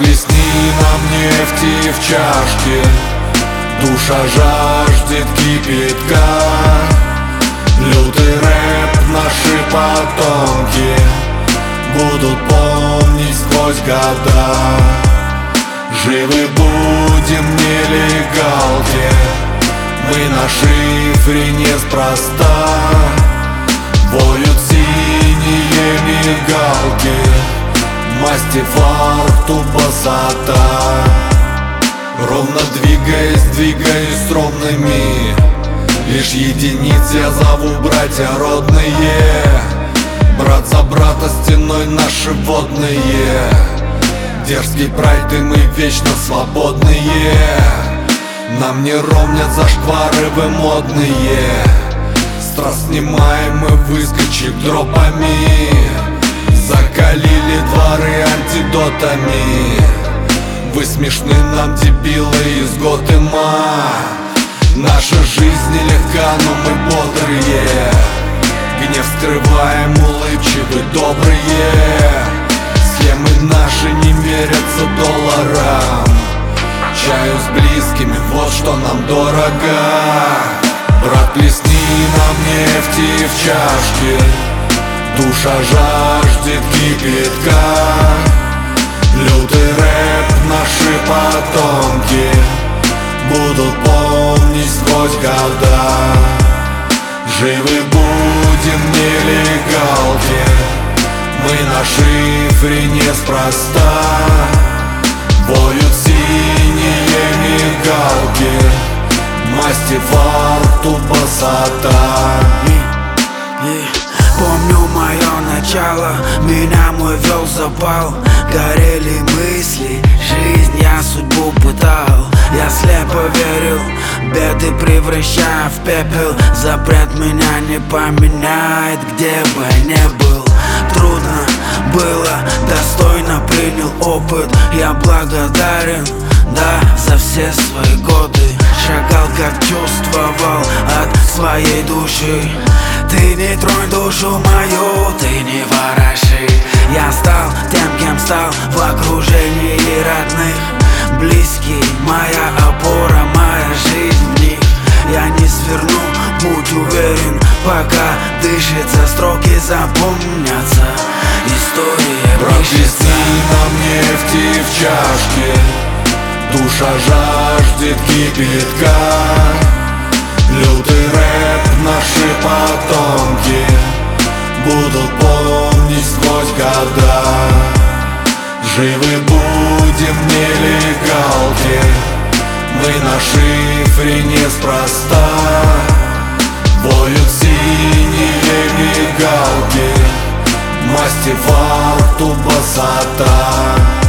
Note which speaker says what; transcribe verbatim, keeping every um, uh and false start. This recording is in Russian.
Speaker 1: плесни нам нефти в чашке, душа жаждет кипятка. Лютый рэп наши потомки будут помнить сквозь года. Живы будем нелегалки, мы на шифре неспроста. Воют синие мигалки, масти фар, тупосота. Ровно двигаясь, двигаюсь ровными, лишь единиц я зову братья родные. Брат за брата стеной наши водные, дерзкий прайд и мы вечно свободные. Нам не ровнят зашквары вы модные, страст снимаем мы выскочек дропами. Закалили дворы антидотами, вы смешны нам, дебилы из Готэма. Наша жизнь нелегка, но мы бодрые, гнев скрываем, улыбчивы, добрые. Схемы наши не мерятся долларам, чаю с близкими, вот что нам дорого. Брат, плесни нам нефти в чашке, душа жаждет кипятка. Лютый рэп наши потомки будут помнить сквозь года. Живы будем нелегалки, мы на шифре неспроста. Воют синие мигалки, масти фар, тупосота.
Speaker 2: Помню мое начало, меня мой вел запал. Горели мысли, жизнь я судьбу пытал. Я слепо верил, беды превращая в пепел. Запрет меня не поменяет, где бы я не был. Трудно было, достойно принял опыт. Я благодарен, да, за все свои годы. Шагал, как чувствовал от своей души. Ты не тронь душу мою, ты не вороши. Я стал тем, кем стал в окружении родных. Близкие, моя опора, моя жизнь в них. Я не сверну, будь уверен, пока дышится, строки запомнятся. История
Speaker 1: пишется. Нам нефти в чашке, душа жаждет кипятка. Лютый рэп наши потомки будут помнить сквозь года. Живы будем нелегалки, мы на шифре неспроста. Воют синие мигалки, масти фар, тупосота.